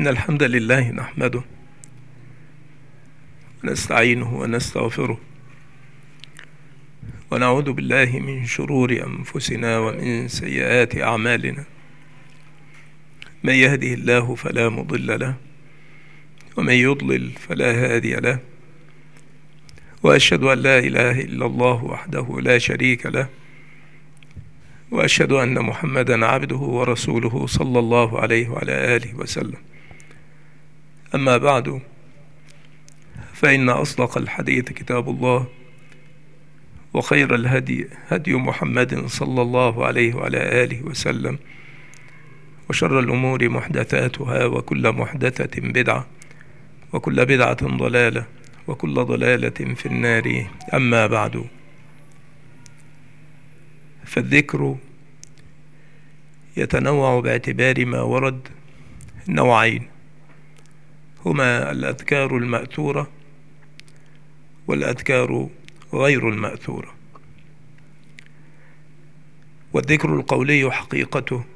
إن الحمد لله نحمده ونستعينه ونستغفره ونعوذ بالله من شرور أنفسنا ومن سيئات أعمالنا. من يهده الله فلا مضل له ومن يضلل فلا هادي له، وأشهد أن لا إله إلا الله وحده لا شريك له، وأشهد أن محمدا عبده ورسوله صلى الله عليه وعلى آله وسلم. أما بعد، فإن أصدق الحديث كتاب الله، وخير الهدي هدي محمد صلى الله عليه وعلى آله وسلم، وشر الأمور محدثاتها، وكل محدثة بدعة، وكل بدعة ضلالة، وكل ضلالة في النار. أما بعد، فالذكر يتنوع باعتبار ما ورد نوعين، هما الأذكار المأثورة والأذكار غير المأثورة. والذكر القولي حقيقته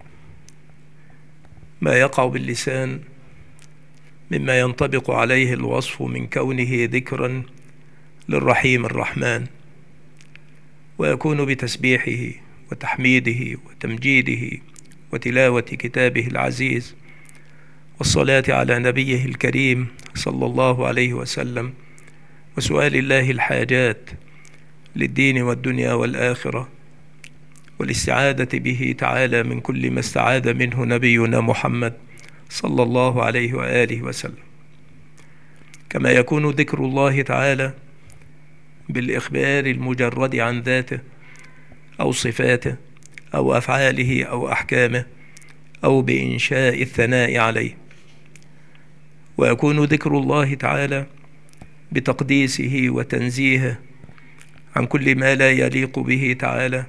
ما يقع باللسان مما ينطبق عليه الوصف من كونه ذكرا للرحيم الرحمن، ويكون بتسبيحه وتحميده وتمجيده وتلاوة كتابه العزيز والصلاة على نبيه الكريم صلى الله عليه وسلم، وسؤال الله الحاجات للدين والدنيا والآخرة، والاستعاذة به تعالى من كل ما استعاذ منه نبينا محمد صلى الله عليه وآله وسلم. كما يكون ذكر الله تعالى بالإخبار المجرد عن ذاته أو صفاته أو أفعاله أو أحكامه، أو بإنشاء الثناء عليه. ويكون ذكر الله تعالى بتقديسه وتنزيهه عن كل ما لا يليق به تعالى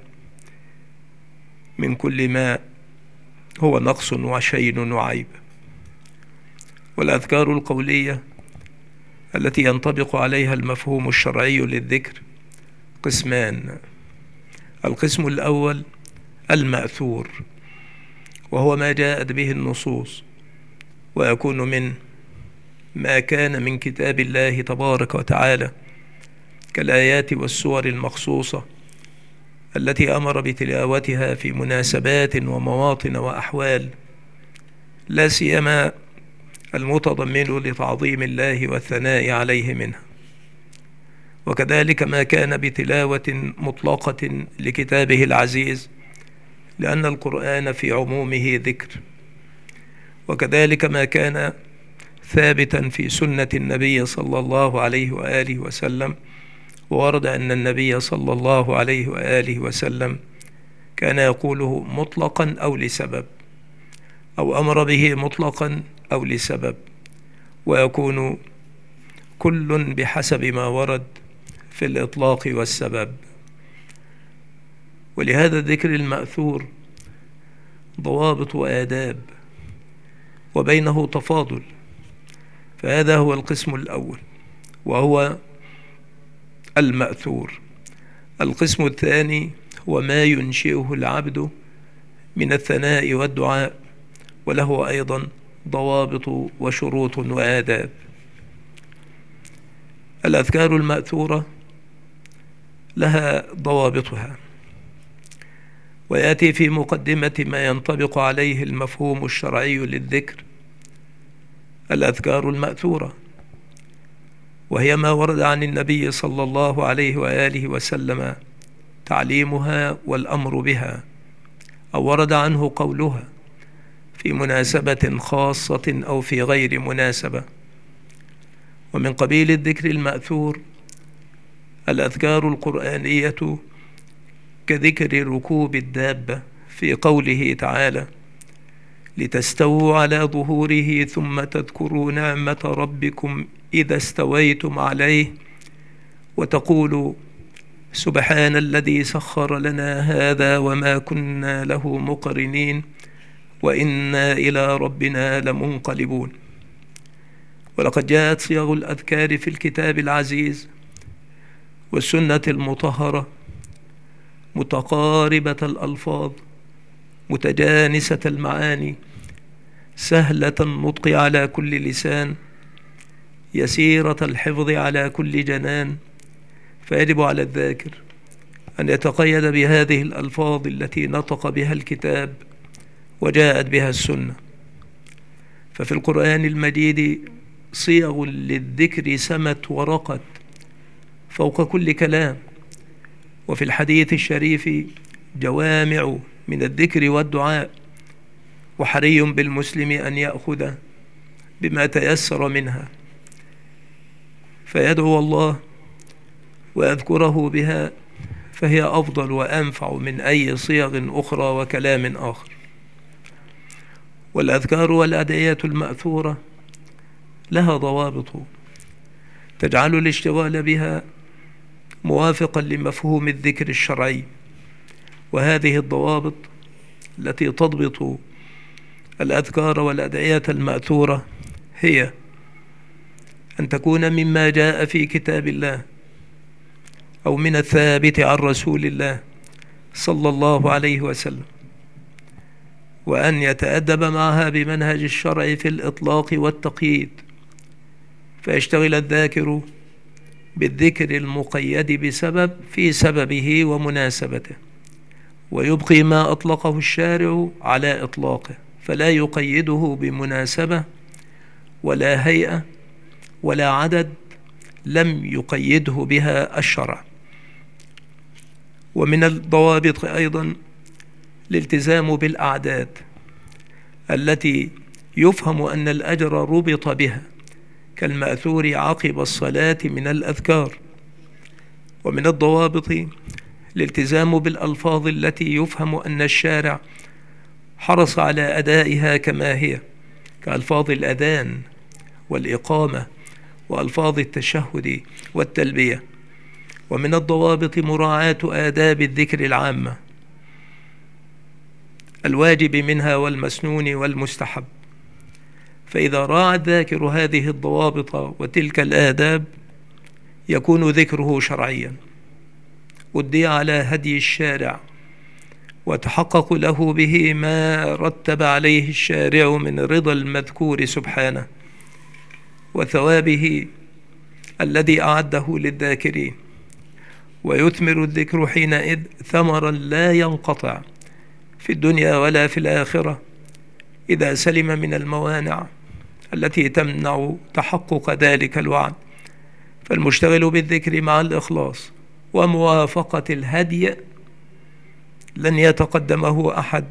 من كل ما هو نقص وشين وعيب. والأذكار القولية التي ينطبق عليها المفهوم الشرعي للذكر قسمان. القسم الأول المأثور، وهو ما جاءت به النصوص، ويكون من ما كان من كتاب الله تبارك وتعالى كالآيات والسور المخصوصة التي أمر بتلاوتها في مناسبات ومواطن وأحوال، لا سيما المتضمن لتعظيم الله والثناء عليه منها. وكذلك ما كان بتلاوة مطلقة لكتابه العزيز، لأن القرآن في عمومه ذكر. وكذلك ما كان ثابتا في سنة النبي صلى الله عليه وآله وسلم، وورد أن النبي صلى الله عليه وآله وسلم كان يقوله مطلقا أو لسبب، أو أمر به مطلقا أو لسبب، ويكون كل بحسب ما ورد في الإطلاق والسبب. ولهذا الذكر المأثور ضوابط وآداب وبينه تفاضل، فهذا هو القسم الأول وهو المأثور. القسم الثاني هو ما ينشئه العبد من الثناء والدعاء، وله أيضا ضوابط وشروط وآداب. الأذكار المأثورة لها ضوابطها، ويأتي في مقدمة ما ينطبق عليه المفهوم الشرعي للذكر الأذكار المأثورة، وهي ما ورد عن النبي صلى الله عليه وآله وسلم تعليمها والأمر بها، أو ورد عنه قولها في مناسبة خاصة أو في غير مناسبة. ومن قبيل الذكر المأثور الأذكار القرآنية كذكر ركوب الدابة في قوله تعالى: لتستووا على ظهوره ثم تذكروا نعمة ربكم إذا استويتم عليه وتقولوا سبحان الذي سخر لنا هذا وما كنا له مقرنين وإنا إلى ربنا لمنقلبون. ولقد جاءت صيغ الأذكار في الكتاب العزيز والسنة المطهرة متقاربة الألفاظ متجانسة المعاني، سهلة النطق على كل لسان، يسيرة الحفظ على كل جنان. فيجب على الذاكر أن يتقيد بهذه الألفاظ التي نطق بها الكتاب وجاءت بها السنة. ففي القرآن المجيد صيغ للذكر سمت ورقت فوق كل كلام، وفي الحديث الشريف جوامع من الذكر والدعاء، وحري بالمسلم أن يأخذ بما تيسر منها، فيدعو الله ويذكره بها، فهي أفضل وأنفع من أي صيغ أخرى وكلام آخر. والأذكار والأدعية المأثورة لها ضوابط تجعل الاشتغال بها موافقا لمفهوم الذكر الشرعي، وهذه الضوابط التي تضبط الأذكار والأدعية المأثورة هي أن تكون مما جاء في كتاب الله أو من الثابت عن رسول الله صلى الله عليه وسلم، وأن يتأدب معها بمنهج الشرع في الإطلاق والتقييد، فيشتغل الذاكر بالذكر المقيد بسبب في سببه ومناسبته، ويبقي ما أطلقه الشارع على إطلاقه، فلا يقيده بمناسبة ولا هيئة ولا عدد لم يقيده بها الشرع. ومن الضوابط أيضا الالتزام بالأعداد التي يفهم أن الأجر ربط بها، كالمأثور عقب الصلاة من الأذكار. ومن الضوابط الالتزام بالألفاظ التي يفهم أن الشارع حرص على أدائها كما هي، كألفاظ الأذان والإقامة وألفاظ التشهد والتلبية. ومن الضوابط مراعاة آداب الذكر العامة، الواجب منها والمسنون والمستحب، فإذا راعى الذاكر هذه الضوابط وتلك الآداب يكون ذكره شرعيا، أدي على هدي الشارع، وتحقق له به ما رتب عليه الشارع من رضا المذكور سبحانه وثوابه الذي أعده للذاكرين، ويثمر الذكر حينئذ ثمرا لا ينقطع في الدنيا ولا في الآخرة، إذا سلم من الموانع التي تمنع تحقق ذلك الوعد. فالمشتغل بالذكر مع الإخلاص وموافقة الهدي لن يتقدمه أحد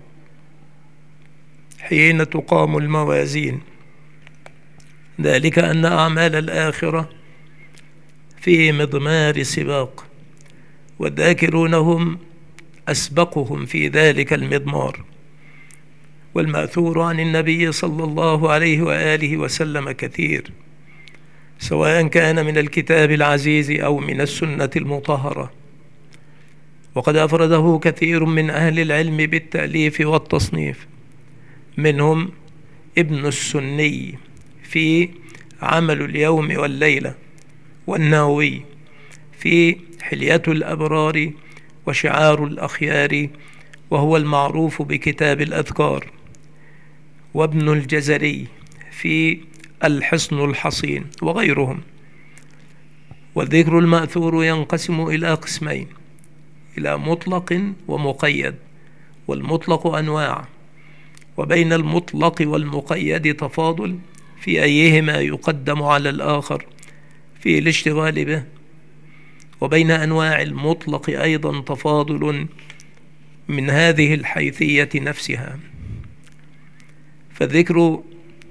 حين تقام الموازين، ذلك أن أعمال الآخرة في مضمار سباق، والذاكرون هم أسبقهم في ذلك المضمار. والمأثور عن النبي صلى الله عليه وآله وسلم كثير، سواء كان من الكتاب العزيز أو من السنة المطهرة، وقد أفرده كثير من أهل العلم بالتأليف والتصنيف، منهم ابن السني في عمل اليوم والليلة، والنووي في حلية الأبرار وشعار الأخيار وهو المعروف بكتاب الأذكار، وابن الجزري في الحصن الحصين، وغيرهم. والذكر المأثور ينقسم إلى قسمين، إلى مطلق ومقيد، والمطلق أنواع، وبين المطلق والمقيد تفاضل في أيهما يقدم على الآخر في الاشتغال به، وبين أنواع المطلق أيضا تفاضل من هذه الحيثية نفسها. فالذكر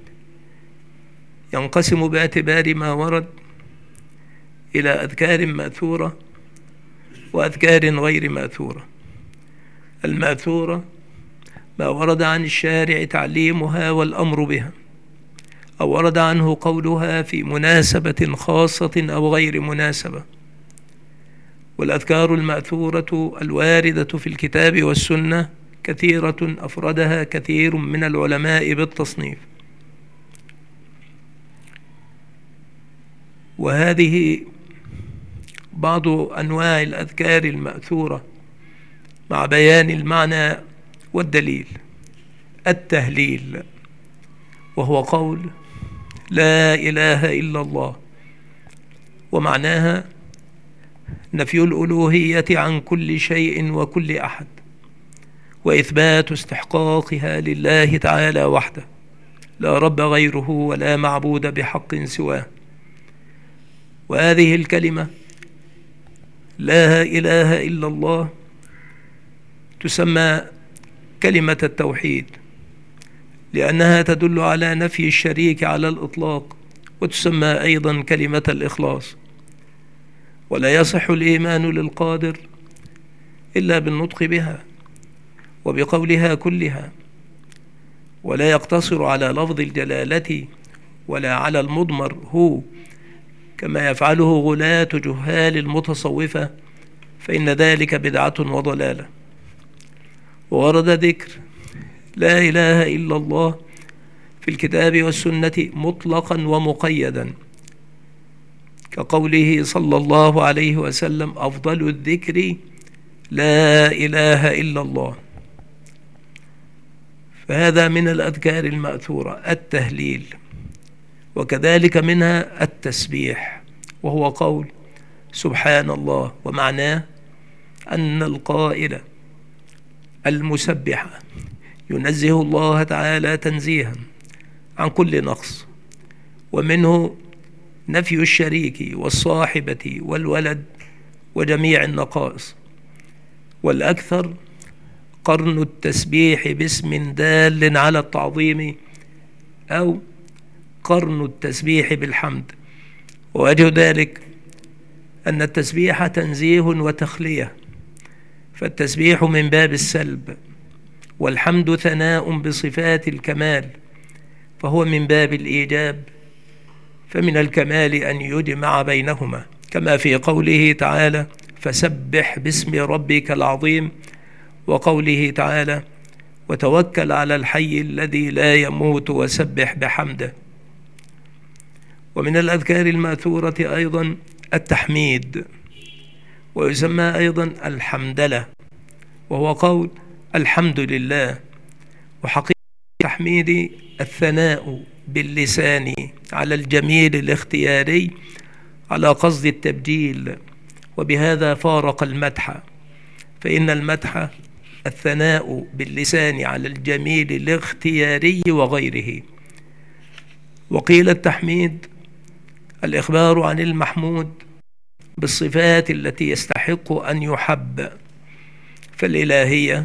ينقسم باعتبار ما ورد إلى أذكار مأثورة وأذكار غير مأثورة. المأثورة ما ورد عن الشارع تعليمها والأمر بها، أو ورد عنه قولها في مناسبة خاصة أو غير مناسبة. والأذكار المأثورة الواردة في الكتاب والسنة كثيرة أفردها كثير من العلماء بالتصنيف، وهذه بعض أنواع الأذكار المأثورة مع بيان المعنى والدليل. التهليل وهو قول لا إله إلا الله، ومعناها نفي الألوهية عن كل شيء وكل أحد، وإثبات استحقاقها لله تعالى وحده، لا رب غيره ولا معبود بحق سواه. وهذه الكلمة لا إله إلا الله تسمى كلمة التوحيد، لأنها تدل على نفي الشريك على الإطلاق، وتسمى أيضا كلمة الإخلاص. ولا يصح الإيمان للقادر إلا بالنطق بها وبقولها كلها، ولا يقتصر على لفظ الجلالة ولا على المضمر هو كما يفعله غلاة جهال المتصوفة، فإن ذلك بدعة وضلالة. وورد ذكر لا إله إلا الله في الكتاب والسنة مطلقا ومقيدا، كقوله صلى الله عليه وسلم أفضل الذكر لا إله إلا الله. فهذا من الأذكار المأثورة التهليل، وكذلك منها التسبيح، وهو قول سبحان الله، ومعناه أن القائل المسبح ينزه الله تعالى تنزيها عن كل نقص، ومنه نفي الشريك والصاحبة والولد وجميع النقائص. والأكثر قرن التسبيح باسم دال على التعظيم، أو قرن التسبيح بالحمد. ووجه ذلك أن التسبيح تنزيه وتخلية، فالتسبيح من باب السلب، والحمد ثناء بصفات الكمال، فهو من باب الإيجاب، فمن الكمال أن يجمع بينهما، كما في قوله تعالى فسبح باسم ربك العظيم، وقوله تعالى وتوكل على الحي الذي لا يموت وسبح بحمده. ومن الأذكار الماثورة أيضا التحميد، ويسمى أيضا الحمدلة، وهو قول الحمد لله. وحقيقة التحميد الثناء باللسان على الجميل الاختياري على قصد التبجيل، وبهذا فارق المدح، فإن المدح الثناء باللسان على الجميل الاختياري وغيره. وقيل التحميد الإخبار عن المحمود بالصفات التي يستحق أن يحب، فالإلهية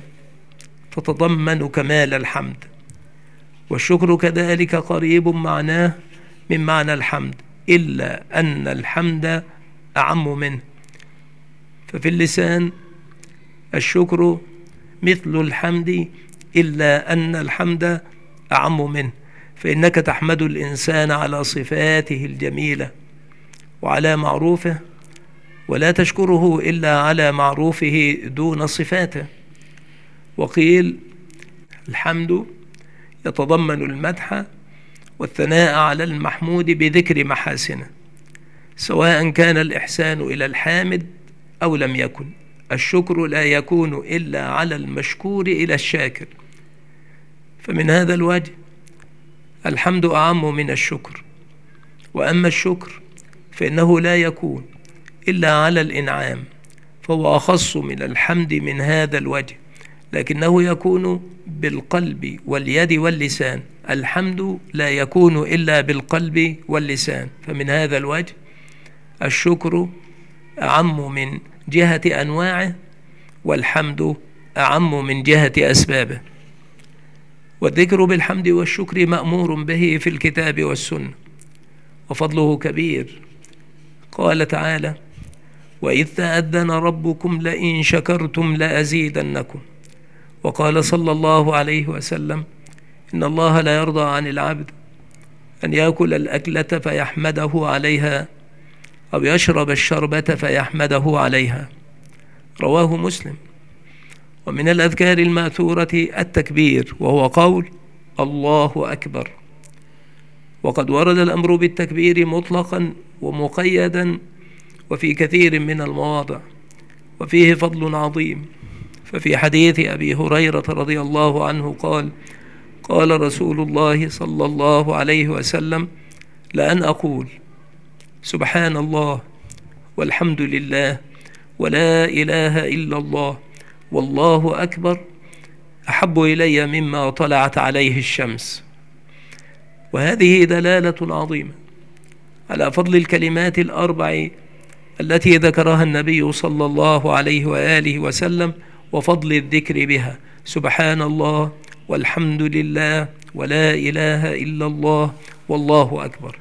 تتضمن كمال الحمد، والشكر كذلك قريب معناه من معنى الحمد، إلا أن الحمد أعم منه. ففي اللسان الشكر مثل الحمد، إلا أن الحمد أعم منه، فإنك تحمد الإنسان على صفاته الجميلة وعلى معروفه، ولا تشكره إلا على معروفه دون صفاته. وقيل الحمد يتضمن المدح والثناء على المحمود بذكر محاسنه، سواء كان الإحسان إلى الحامد أو لم يكن. الشكر لا يكون إلا على المشكور إلى الشاكر، فمن هذا الوجه الحمد أعم من الشكر. وأما الشكر فإنه لا يكون إلا على الإنعام، فهو أخص من الحمد من هذا الوجه، لكنه يكون بالقلب واليد واللسان. الحمد لا يكون إلا بالقلب واللسان، فمن هذا الوجه الشكر أعم من جهة أنواعه، والحمد أعم من جهة أسبابه. والذكر بالحمد والشكر مأمور به في الكتاب والسنة، وفضله كبير. قال تعالى وإذ تأذن ربكم لئن شكرتم لأزيدنكم. وقال صلى الله عليه وسلم إن الله لا يرضى عن العبد أن يأكل الأكلة فيحمده عليها، أو يشرب الشربة فيحمده عليها، رواه مسلم. ومن الأذكار الماثورة التكبير، وهو قول الله أكبر. وقد ورد الأمر بالتكبير مطلقا ومقيدا وفي كثير من المواضع، وفيه فضل عظيم. ففي حديث أبي هريرة رضي الله عنه قال قال رسول الله صلى الله عليه وسلم: لأن أقول سبحان الله والحمد لله ولا إله إلا الله والله أكبر أحب إلي مما طلعت عليه الشمس. وهذه دلالة عظيمة على فضل الكلمات الأربع التي ذكرها النبي صلى الله عليه وآله وسلم، وفضل الذكر بها: سبحان الله والحمد لله ولا إله إلا الله والله أكبر.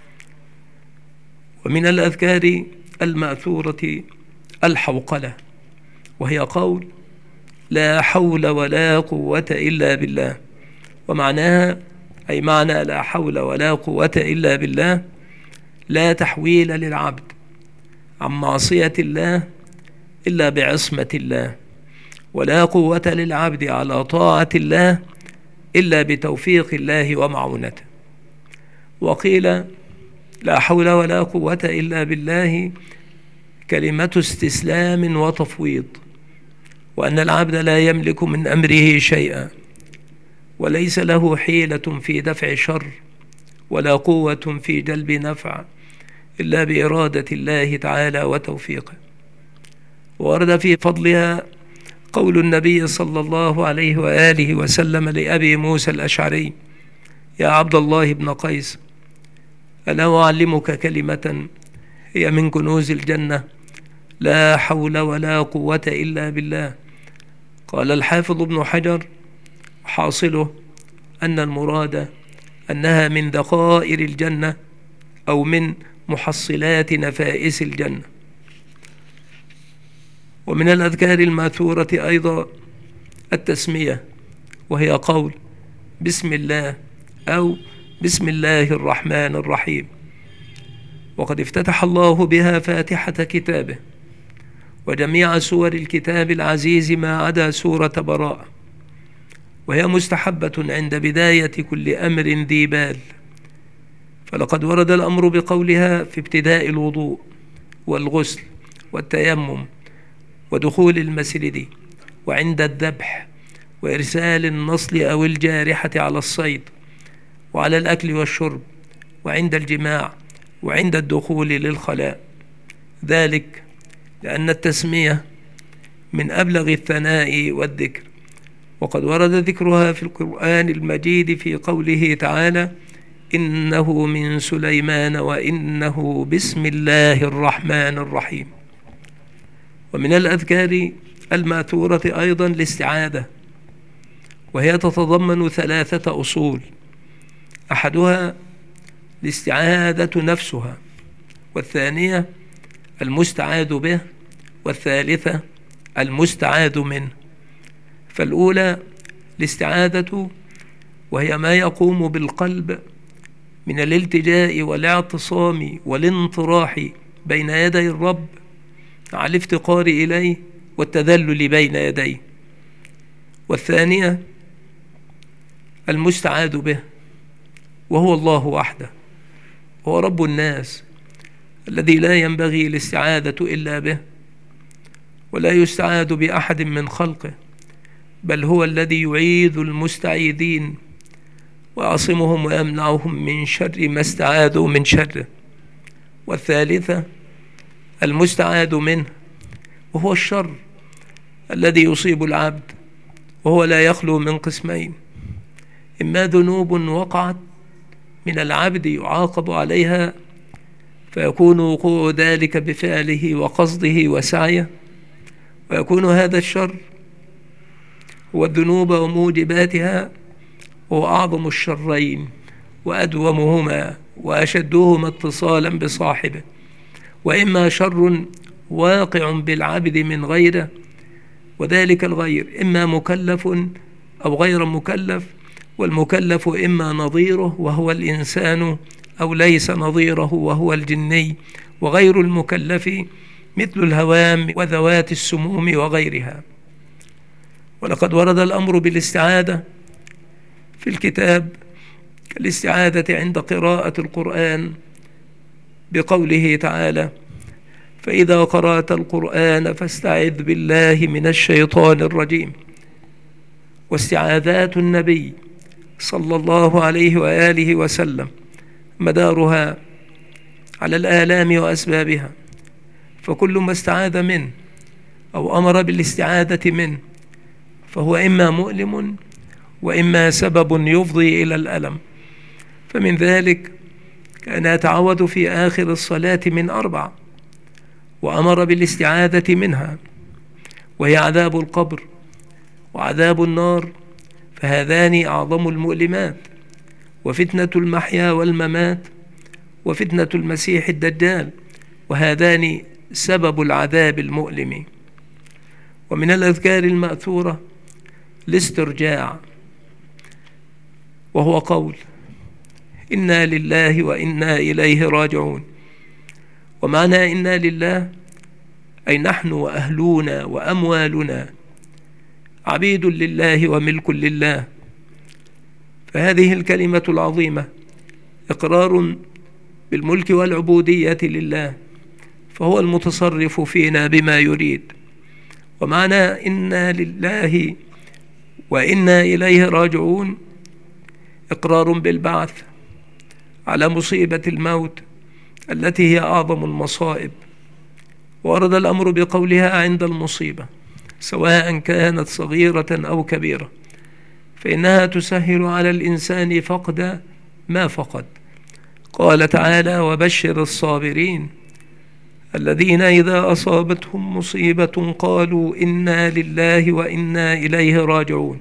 ومن الأذكار المأثورة الحوقلة، وهي قول لا حول ولا قوة إلا بالله. ومعناها أي معنى لا حول ولا قوة إلا بالله: لا تحويل للعبد عن معصية الله إلا بعصمة الله، ولا قوة للعبد على طاعة الله إلا بتوفيق الله ومعونته. وقيل لا حول ولا قوة إلا بالله كلمة استسلام وتفويض، وأن العبد لا يملك من أمره شيئا، وليس له حيلة في دفع شر ولا قوة في جلب نفع إلا بإرادة الله تعالى وتوفيقه. ورد في فضلها قول النبي صلى الله عليه وآله وسلم لأبي موسى الأشعري: يا عبد الله بن قيس، ألا أعلمك كلمة هي من كنوز الجنة: لا حول ولا قوة إلا بالله. قال الحافظ ابن حجر: حاصله أن المراد أنها من ذخائر الجنة أو من محصلات نفائس الجنة. ومن الأذكار الماثورة أيضا التسمية، وهي قول بسم الله أو بسم الله الرحمن الرحيم. وقد افتتح الله بها فاتحة كتابه وجميع سور الكتاب العزيز ما عدا سورة براءة، وهي مستحبة عند بداية كل أمر ذي بال. فلقد ورد الأمر بقولها في ابتداء الوضوء والغسل والتيمم ودخول المسجد وعند الذبح وإرسال النصل أو الجارحة على الصيد وعلى الأكل والشرب وعند الجماع وعند الدخول للخلاء، ذلك لأن التسمية من أبلغ الثناء والذكر. وقد ورد ذكرها في القرآن المجيد في قوله تعالى: إنه من سليمان وإنه بسم الله الرحمن الرحيم. ومن الأذكار الماثورة أيضا الاستعاذة، وهي تتضمن 3 أصول: أحدها الاستعاذة نفسها، والثانية المستعاذ به، والثالثة المستعاذ منه. فالأولى الاستعاذة، وهي ما يقوم بالقلب من الالتجاء والاعتصام والانطراح بين يدي الرب مع الافتقار إليه والتذلل بين يديه. والثانية المستعاذ به، وهو الله وحده، هو رب الناس الذي لا ينبغي الاستعاذة إلا به، ولا يستعاذ بأحد من خلقه، بل هو الذي يعيذ المستعيذين ويعصمهم ويمنعهم من شر ما استعاذوا من شره. والثالثة المستعاذ منه، وهو الشر الذي يصيب العبد، وهو لا يخلو من قسمين: إما ذنوب وقعت من العبد يعاقب عليها فيكون وقوع ذلك بفعله وقصده وسعيه، ويكون هذا الشر هو الذنوب وموجباتها، وهو أعظم الشرين وأدومهما وأشدهما اتصالا بصاحبه. وإما شر واقع بالعبد من غيره، وذلك الغير إما مكلف أو غير مكلف، والمكلف إما نظيره وهو الإنسان أو ليس نظيره وهو الجني، وغير المكلف مثل الهوام وذوات السموم وغيرها. ولقد ورد الأمر بالاستعاذة في الكتاب كالاستعاذة عند قراءة القرآن بقوله تعالى: فإذا قرأت القرآن فاستعذ بالله من الشيطان الرجيم. واستعاذات النبي صلى الله عليه وآله وسلم مدارها على الآلام وأسبابها، فكل ما استعاذ منه أو أمر بالاستعاذة منه فهو إما مؤلم وإما سبب يفضي إلى الألم. فمن ذلك كان يتعوذ في آخر الصلاة من 4 وأمر بالاستعاذة منها، وهي عذاب القبر وعذاب النار، فهذان أعظم المؤلمات، وفتنة المحيا والممات، وفتنة المسيح الدجال، وهذان سبب العذاب المؤلم. ومن الأذكار المأثورة الاسترجاع، وهو قول إنا لله وإنا إليه راجعون. ومعنى إنا لله أي نحن وأهلنا وأموالنا عبيد لله وملك لله. فهذه الكلمة العظيمة إقرار بالملك والعبودية لله، فهو المتصرف فينا بما يريد. ومعنى إنا لله وإنا إليه راجعون إقرار بالبعث على مصيبة الموت التي هي أعظم المصائب، ورد الأمر بقولها عند المصيبة سواء كانت صغيرة أو كبيرة، فإنها تسهل على الإنسان فقد ما فقد. قال تعالى: وبشر الصابرين الذين إذا أصابتهم مصيبة قالوا إنا لله وإنا إليه راجعون.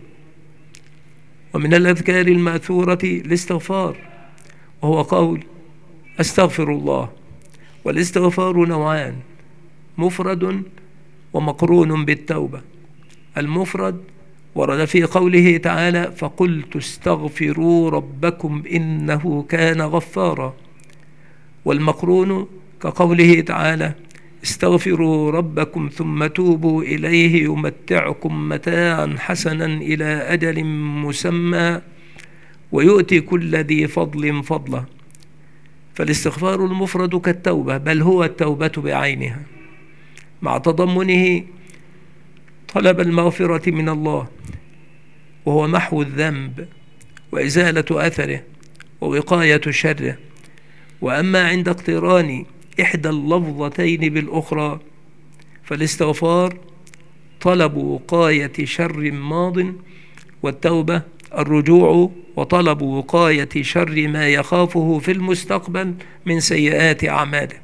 ومن الأذكار المأثورة الاستغفار، وهو قول أستغفر الله. والاستغفار نوعان: مفرد ومقرون بالتوبة. المفرد ورد في قوله تعالى: فقلت استغفروا ربكم إنه كان غفارا. والمقرون كقوله تعالى: استغفروا ربكم ثم توبوا إليه يمتعكم متاعا حسنا إلى أجل مسمى ويؤتي كل ذي فضل فضله. فالاستغفار المفرد كالتوبة، بل هو التوبة بعينها، مع تضمنه طلب المغفرة من الله، وهو محو الذنب وإزالة أثره ووقاية شره. وأما عند اقتران إحدى اللفظتين بالأخرى فالاستغفار طلب وقاية شر ماض، والتوبة الرجوع وطلب وقاية شر ما يخافه في المستقبل من سيئات أعماله.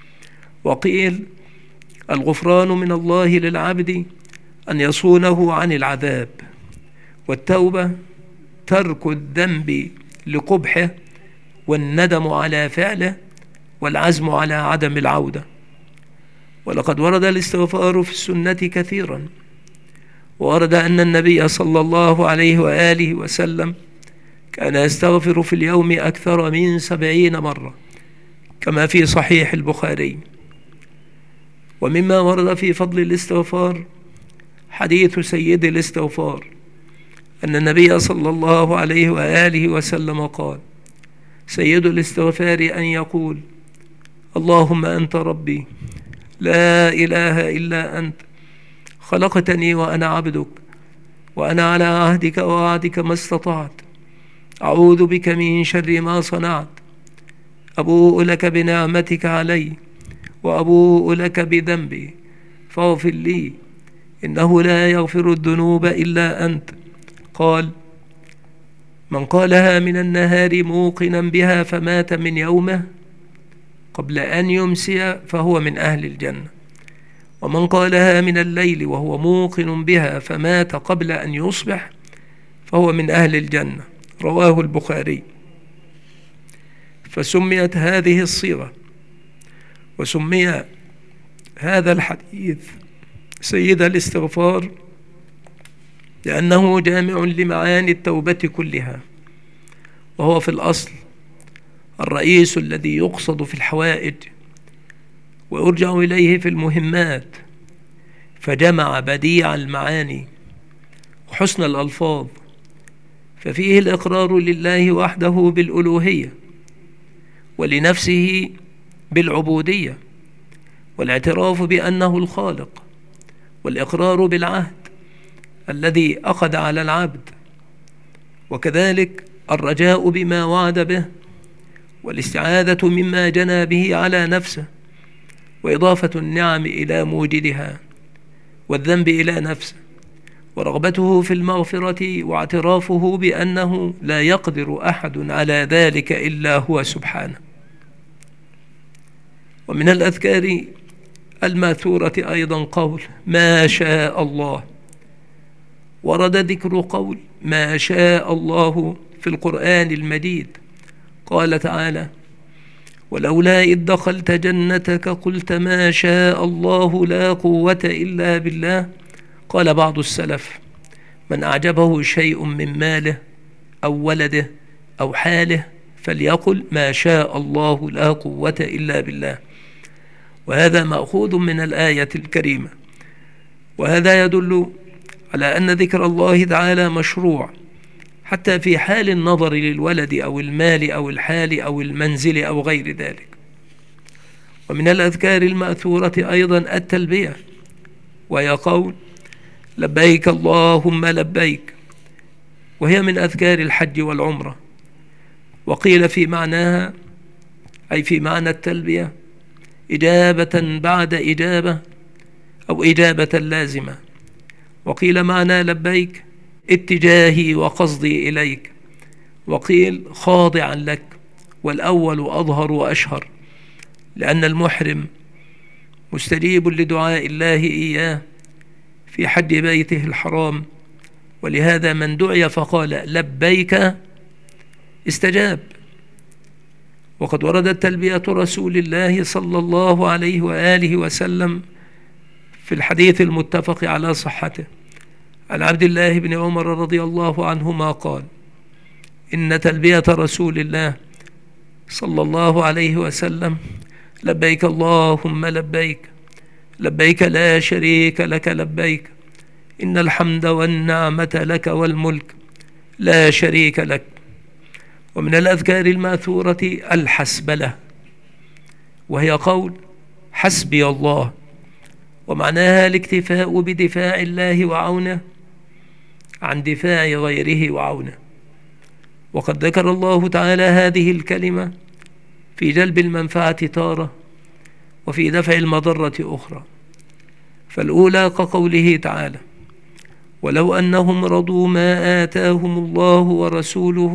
وقيل الغفران من الله للعبد أن يصونه عن العذاب، والتوبة ترك الذنب لقبحه والندم على فعله والعزم على عدم العودة. ولقد ورد الاستغفار في السنة كثيرا، وورد أن النبي صلى الله عليه وآله وسلم كان يستغفر في اليوم أكثر من 70 مرة كما في صحيح البخاري. ومما ورد في فضل الاستغفار حديث سيد الاستغفار أن النبي صلى الله عليه وآله وسلم قال: سيد الاستغفار أن يقول: اللهم أنت ربي لا إله إلا أنت، خلقتني وأنا عبدك، وأنا على عهدك ووعدك ما استطعت، أعوذ بك من شر ما صنعت، أبوء لك بنعمتك علي وأبوء لك بذنبي فاغفر لي إنه لا يغفر الذنوب إلا أنت. قال: من قالها من النهار موقنا بها فمات من يومه قبل أن يمسي فهو من أهل الجنة، ومن قالها من الليل وهو موقن بها فمات قبل أن يصبح فهو من أهل الجنة. رواه البخاري. فسميت هذه الصيغة وسمي هذا الحديث سيد الاستغفار لأنه جامع لمعاني التوبة كلها، وهو في الأصل الرئيس الذي يقصد في الحوائج ويرجع إليه في المهمات، فجمع بديع المعاني وحسن الألفاظ، ففيه الإقرار لله وحده بالألوهية ولنفسه بالعبودية، والاعتراف بأنه الخالق، والإقرار بالعهد الذي أخذ على العبد، وكذلك الرجاء بما وعد به، والاستعاذة مما جنى به على نفسه، وإضافة النعم إلى موجدها والذنب إلى نفسه، ورغبته في المغفرة، واعترافه بأنه لا يقدر أحد على ذلك إلا هو سبحانه. ومن الأذكار الماثورة أيضا قول ما شاء الله. ورد ذكر قول ما شاء الله في القرآن المجيد، قال تعالى ولولا إذ دخلت جنتك قلت ما شاء الله لا قوة إلا بالله. قال بعض السلف من أعجبه شيء من ماله أو ولده أو حاله فليقل ما شاء الله لا قوة إلا بالله. وهذا مأخوذ من الآية الكريمة، وهذا يدل على أن ذكر الله تعالى مشروع حتى في حال النظر للولد أو المال أو الحال أو المنزل أو غير ذلك. ومن الأذكار المأثورة أيضا التلبية، وهي قول لبيك اللهم لبيك، وهي من أذكار الحج والعمرة. وقيل في معناها أي في معنى التلبية إجابة بعد إجابة أو إجابة لازمة. وقيل معنى لبيك اتجاهي وقصدي إليك، وقيل خاضعا لك، والأول أظهر وأشهر، لأن المحرم مستجيب لدعاء الله إياه في حج بيته الحرام، ولهذا من دعي فقال لبيك استجاب. وقد وردت تلبية رسول الله صلى الله عليه وآله وسلم في الحديث المتفق على صحته عن عبد الله بن عمر رضي الله عنهما قال إن تلبية رسول الله صلى الله عليه وسلم لبيك اللهم لبيك لبيك لا شريك لك لبيك إن الحمد والنعمة لك والملك لا شريك لك. ومن الأذكار الماثورة الحسبلة، وهي قول حسبي الله، ومعناها الاكتفاء بدفاع الله وعونه عن دفاع غيره وعونه. وقد ذكر الله تعالى هذه الكلمة في جلب المنفعة تارة وفي دفع المضرة أخرى. فالأولى كقوله تعالى ولو أنهم رضوا ما آتاهم الله ورسوله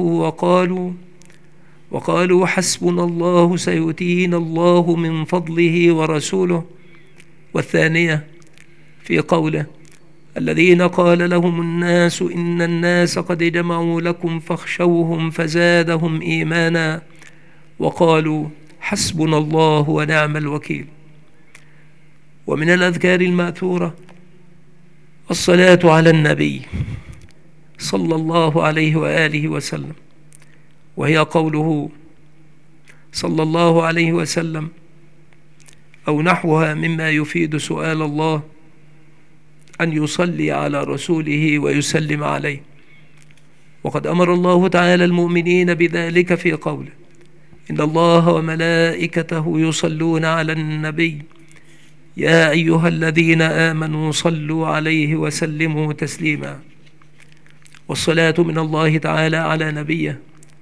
وقالوا حسبنا الله سيؤتينا الله من فضله ورسوله. والثانية في قوله الذين قال لهم الناس إن الناس قد جمعوا لكم فاخشوهم فزادهم إيمانا وقالوا حسبنا الله ونعم الوكيل. ومن الأذكار المأثورة الصلاة على النبي صلى الله عليه وآله وسلم، وهي قوله صلى الله عليه وسلم أو نحوها مما يفيد سؤال الله أن يصلي على رسوله ويسلم عليه. وقد أمر الله تعالى المؤمنين بذلك في قوله إن الله وملائكته يصلون على النبي يا أيها الذين آمنوا صلوا عليه وسلموا تسليما. والصلاة من الله تعالى على نبيه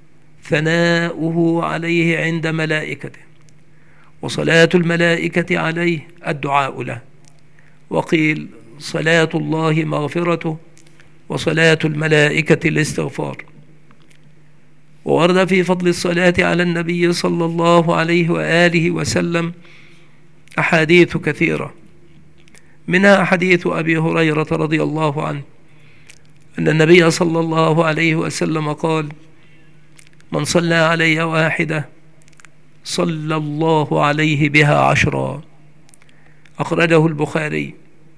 ثناؤه عليه عند ملائكته، وصلاة الملائكة عليه الدعاء له. وقيل صلاة الله مغفرته وصلاة الملائكة الاستغفار. وورد في فضل الصلاة على النبي صلى الله عليه وآله وسلم أحاديث كثيرة، منها حديث أبي هريرة رضي الله عنه أن النبي صلى الله عليه وسلم قال من صلى علي واحدة صلى الله عليه بها 10. أخرجه البخاري.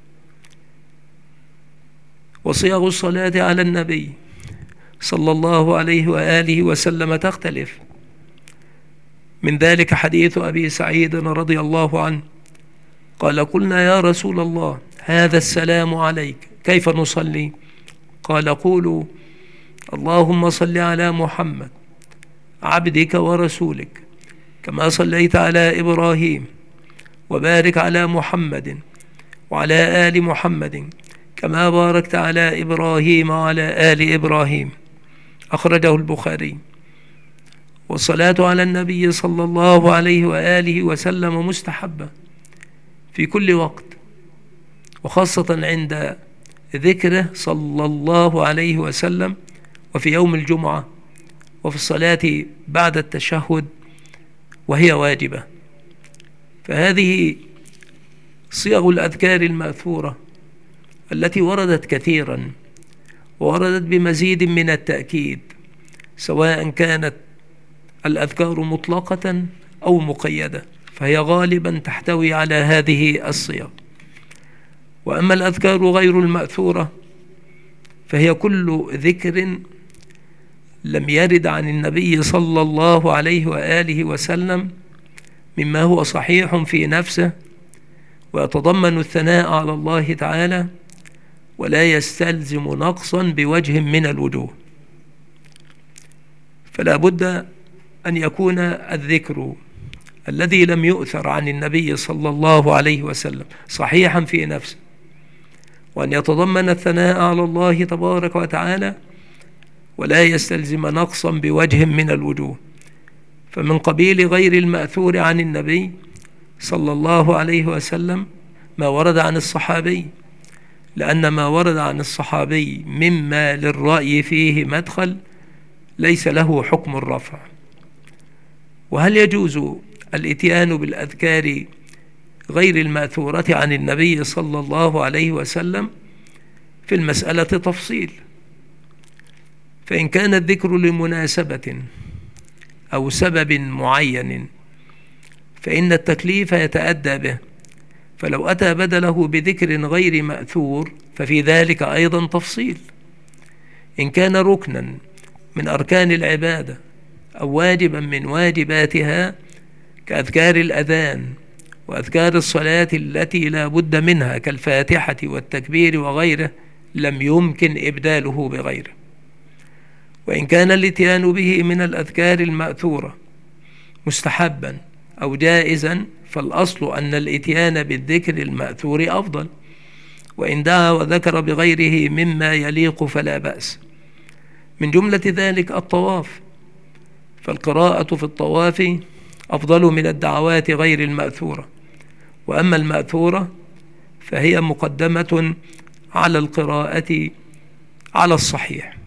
وصيغ الصلاة على النبي صلى الله عليه وآله وسلم تختلف، من ذلك حديث أبي سعيد رضي الله عنه قال قلنا يا رسول الله هذا السلام عليك كيف نصلي؟ قال قولوا اللهم صل على محمد عبدك ورسولك كما صليت على إبراهيم وبارك على محمد وعلى آل محمد كما باركت على إبراهيم وعلى آل إبراهيم. أخرجه البخاري. والصلاة على النبي صلى الله عليه وآله وسلم مستحبة في كل وقت، وخاصة عند ذكره صلى الله عليه وسلم، وفي يوم الجمعة، وفي الصلاة بعد التشهد، وهي واجبة. فهذه صيغ الأذكار المأثورة التي وردت كثيرا، ووردت بمزيد من التأكيد، سواء كانت الأذكار مطلقة أو مقيدة، فهي غالبا تحتوي على هذه الصيغ. وأما الأذكار غير المأثورة فهي كل ذكر لم يرد عن النبي صلى الله عليه وآله وسلم مما هو صحيح في نفسه، ويتضمن الثناء على الله تعالى، ولا يستلزم نقصا بوجه من الوجوه. فلا بد أن يكون الذكر الذي لم يؤثر عن النبي صلى الله عليه وسلم صحيحا في نفسه، وأن يتضمن الثناء على الله تبارك وتعالى، ولا يستلزم نقصا بوجه من الوجوه. فمن قبيل غير المأثور عن النبي صلى الله عليه وسلم ما ورد عن الصحابي، لأن ما ورد عن الصحابي مما للرأي فيه مدخل ليس له حكم الرفع. وهل يجوز الإتيان بالأذكار غير المأثورة عن النبي صلى الله عليه وسلم؟ في المسألة تفصيل. فإن كان الذكر لمناسبة أو سبب معين فإن التكليف يتأدى به، فلو أتى بدله بذكر غير مأثور ففي ذلك أيضا تفصيل. إن كان ركنا من أركان العبادة أو واجبا من واجباتها كأذكار الأذان وأذكار الصلاة التي لا بد منها كالفاتحة والتكبير وغيره، لم يمكن إبداله بغيره. وإن كان الاتيان به من الأذكار المأثورة مستحبا أو جائزا فالأصل أن الاتيان بالذكر المأثور أفضل، وإن دعا وذكر بغيره مما يليق فلا بأس. من جملة ذلك الطواف، فالقراءة في الطواف أفضل من الدعوات غير المأثورة، وأما المأثورة فهي مقدمة على القراءة على الصحيح.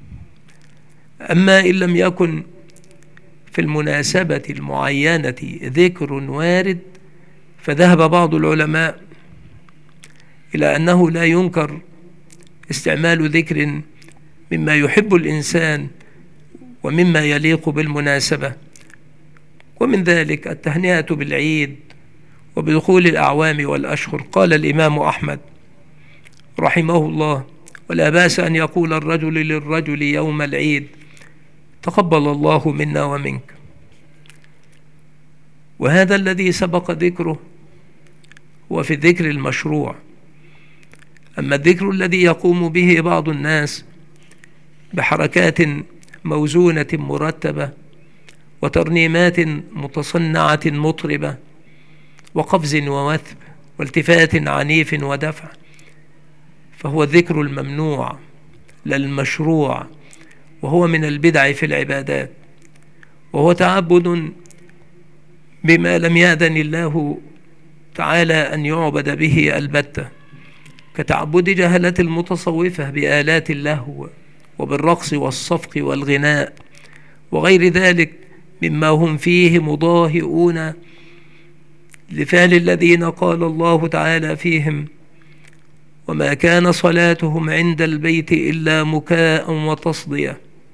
أما إن لم يكن في المناسبة المعينة ذكر وارد فذهب بعض العلماء إلى أنه لا ينكر استعمال ذكر مما يحب الإنسان ومما يليق بالمناسبة، ومن ذلك التهنئة بالعيد وبدخول الأعوام والأشهر. قال الإمام أحمد رحمه الله: ولا بأس أن يقول الرجل للرجل يوم العيد تقبل الله منا ومنك. وهذا الذي سبق ذكره هو في الذكر المشروع. أما الذكر الذي يقوم به بعض الناس بحركات موزونة مرتبة وترنيمات متصنعة مطربة وقفز ووثب والتفات عنيف ودفع، فهو الذكر الممنوع لا المشروع، وهو من البدع في العبادات، وهو تعبد بما لم يأذن الله تعالى أن يعبد به البتة، كتعبد جهلة المتصوفة بآلات اللهو وبالرقص والصفق والغناء وغير ذلك مما هم فيه مضاهئون لفعل الذين قال الله تعالى فيهم: وما كان صلاتهم عند البيت إلا مكاء وتصدية،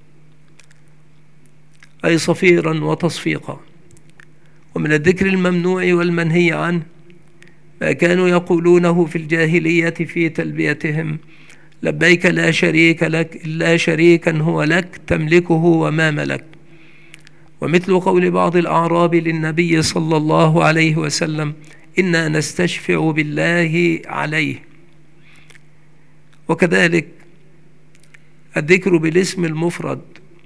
أي صفيرا وتصفيقا. ومن الذكر الممنوع والمنهي عنه ما كانوا يقولونه في الجاهلية في تلبيتهم: لبيك لا شريك لك إلا شريكا هو لك تملكه وما ملك. ومثل قول بعض الأعراب للنبي صلى الله عليه وسلم: إنا نستشفع بالله عليه. وكذلك الذكر بالاسم المفرد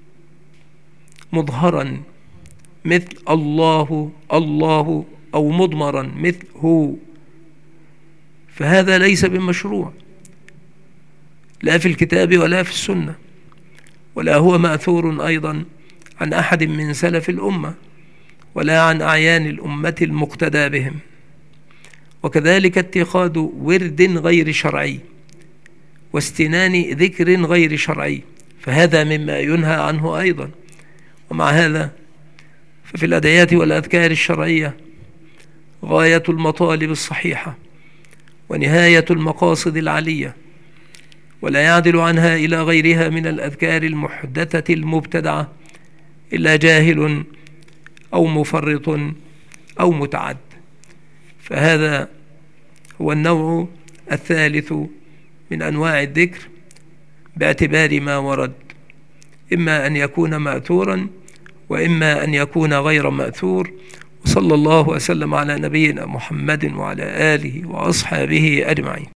مظهرا مثل الله الله، أو مضمرا مثل هو، فهذا ليس بمشروع لا في الكتاب ولا في السنة، ولا هو مأثور أيضا عن أحد من سلف الأمة ولا عن أعيان الأمة المقتدى بهم. وكذلك اتخاذ ورد غير شرعي واستنان ذكر غير شرعي، فهذا مما ينهى عنه أيضا. ومع هذا ففي الأدعيات والأذكار الشرعية غاية المطالب الصحيحة ونهاية المقاصد العلية، ولا يعدل عنها إلى غيرها من الأذكار المحدثة المبتدعة إلا جاهل أو مفرط أو متعد. فهذا هو النوع الثالث من أنواع الذكر باعتبار ما ورد، إما أن يكون مأثورا وإما أن يكون غير مأثور. وصلى الله وسلم على نبينا محمد وعلى آله وأصحابه أجمعين.